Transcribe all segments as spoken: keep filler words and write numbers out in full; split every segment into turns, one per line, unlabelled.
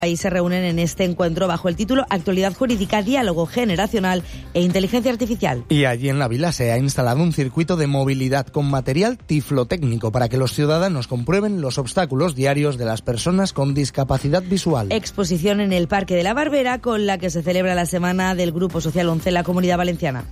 Ahí se reúnen en este encuentro bajo el título Actualidad Jurídica, Diálogo Generacional e Inteligencia Artificial.
Y allí en la vila se ha instalado un circuito de movilidad con material tiflotécnico para que los ciudadanos comprueben los obstáculos diarios de las personas con discapacidad visual.
Exposición en el Parque de la Barbera con la que se celebra la semana del Grupo Social once en la Comunidad Valenciana.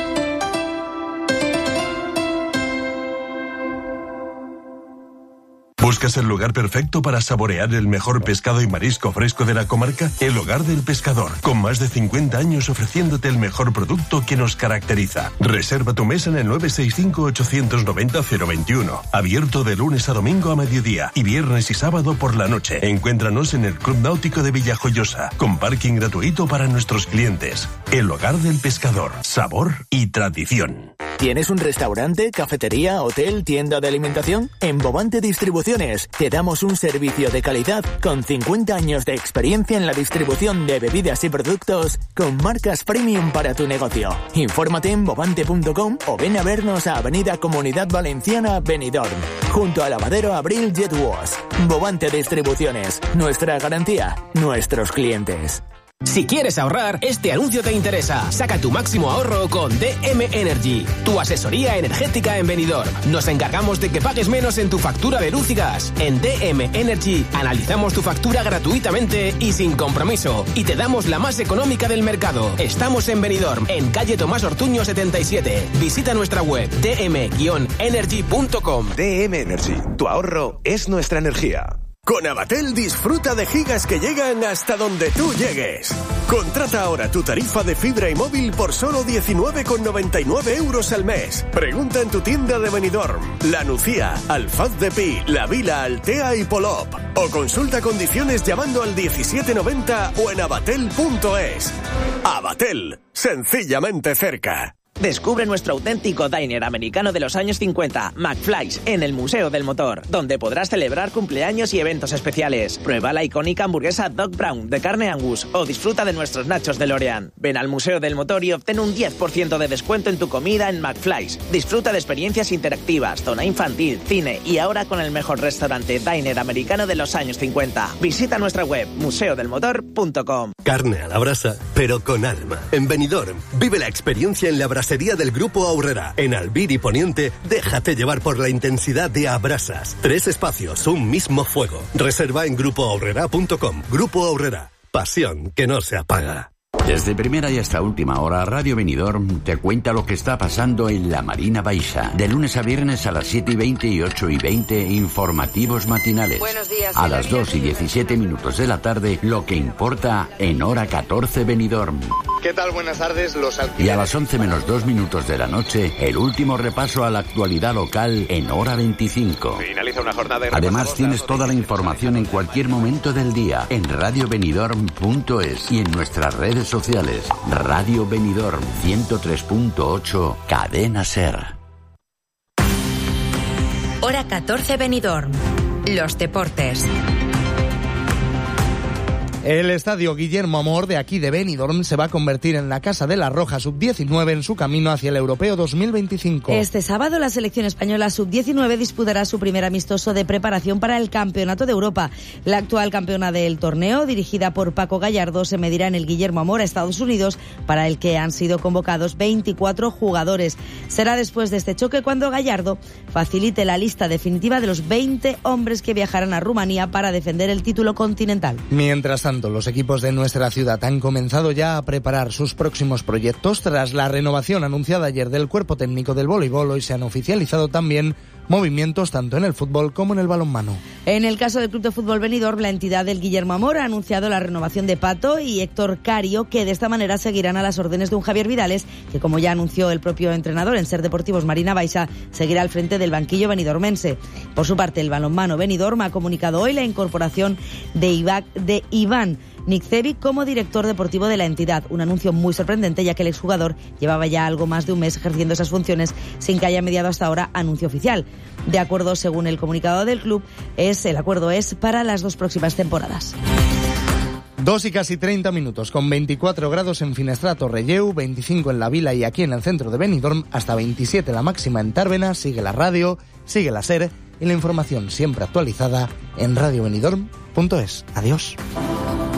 ¿Buscas el lugar perfecto para saborear el mejor pescado y marisco fresco de la comarca? El Hogar del Pescador, con más de cincuenta años ofreciéndote el mejor producto que nos caracteriza. Reserva tu mesa en el nueve seis cinco, ocho nueve cero, cero dos uno. Abierto de lunes a domingo a mediodía y viernes y sábado por la noche. Encuéntranos en el Club Náutico de Villajoyosa, con parking gratuito para nuestros clientes. El Hogar del Pescador, sabor y tradición.
¿Tienes un restaurante, cafetería, hotel, tienda de alimentación? En Bovante Distribuciones te damos un servicio de calidad con cincuenta años de experiencia en la distribución de bebidas y productos con marcas premium para tu negocio. Infórmate en bovante punto com o ven a vernos a Avenida Comunidad Valenciana, Benidorm, junto al lavadero Abril Jet Wash. Bovante Distribuciones, nuestra garantía, nuestros clientes.
Si quieres ahorrar, este anuncio te interesa. Saca tu máximo ahorro con D M Energy, tu asesoría energética en Benidorm. Nos encargamos de que pagues menos en tu factura de luz y gas. En D M Energy analizamos tu factura gratuitamente y sin compromiso. Y te damos la más económica del mercado. Estamos en Benidorm, en calle Tomás Ortuño setenta y siete. Visita nuestra web d m energy punto com.
D M Energy, tu ahorro es nuestra energía. Con Abatel disfruta de gigas que llegan hasta donde tú llegues. Contrata ahora tu tarifa de fibra y móvil por solo diecinueve con noventa y nueve euros al mes. Pregunta en tu tienda de Benidorm, La Nucía, Alfaz de Pi, La Vila, Altea y Polop. O consulta condiciones llamando al diecisiete noventa o en abatel punto es. Abatel, sencillamente cerca.
Descubre nuestro auténtico diner americano de los años cincuenta, McFly's, en el Museo del Motor, donde podrás celebrar cumpleaños y eventos especiales. Prueba la icónica hamburguesa Doc Brown de carne Angus o disfruta de nuestros nachos de L'Oreal. Ven al Museo del Motor y obtén un diez por ciento de descuento en tu comida en McFly's. Disfruta de experiencias interactivas, zona infantil, cine y ahora con el mejor restaurante diner americano de los años cincuenta. Visita nuestra web museo del motor punto com.
Carne a la brasa, pero con alma. En Benidorm, vive la experiencia en la brasa Sería del Grupo Aurrera. En Albir y Poniente, déjate llevar por la intensidad de Abrasas. Tres espacios, un mismo fuego. Reserva en grupo aurrera punto com. Grupo Aurrera. Pasión que no se apaga.
Desde primera y hasta última hora, Radio Benidorm te cuenta lo que está pasando en la Marina Baixa. De lunes a viernes a las siete y veinte y ocho y veinte, informativos matinales.
Buenos días.
A las dos y diecisiete minutos de la tarde, lo que importa en hora catorce Benidorm.
¿Qué tal? Buenas tardes. Los alquileres.
Y a las once menos dos minutos de la noche, el último repaso a la actualidad local en hora veinticinco.
Finaliza una jornada de
Además, tienes toda la información en cualquier momento del día en radio benidorm punto es y en nuestras redes sociales. Radio Benidorm ciento tres punto ocho, Cadena Ser.
Hora catorce Benidorm. Los deportes.
El estadio Guillermo Amor de aquí de Benidorm se va a convertir en la Casa de la Roja sub diecinueve en su camino hacia el Europeo dos mil veinticinco.
Este sábado la selección española sub diecinueve disputará su primer amistoso de preparación para el Campeonato de Europa. La actual campeona del torneo, dirigida por Paco Gallardo, se medirá en el Guillermo Amor a Estados Unidos, para el que han sido convocados veinticuatro jugadores. Será después de este choque cuando Gallardo facilite la lista definitiva de los veinte hombres que viajarán a Rumanía para defender el título continental.
Mientras tanto, los equipos de nuestra ciudad han comenzado ya a preparar sus próximos proyectos. Tras la renovación anunciada ayer del cuerpo técnico del voleibol, hoy se han oficializado también movimientos tanto en el fútbol como en el balonmano.
En el caso del Club de Fútbol Benidorm, la entidad del Guillermo Amor ha anunciado la renovación de Pato y Héctor Cario, que de esta manera seguirán a las órdenes de un Javier Vidales, que como ya anunció el propio entrenador en Ser Deportivos Marina Baixa, seguirá al frente del banquillo benidormense. Por su parte, el balonmano Benidorm ha comunicado hoy la incorporación de, Iba, de Iván Nikcevic como director deportivo de la entidad. Un anuncio muy sorprendente, ya que el exjugador llevaba ya algo más de un mes ejerciendo esas funciones sin que haya mediado hasta ahora anuncio oficial. De acuerdo, según el comunicado del club, es el acuerdo es para las dos próximas temporadas.
Dos y casi treinta minutos, con veinticuatro grados en Finestrato, Relleu, veinticinco en la Vila y aquí en el centro de Benidorm, hasta veintisiete la máxima en Tàrbena. Sigue la radio, sigue la Ser, y la información siempre actualizada en radio benidorm punto es. Adiós.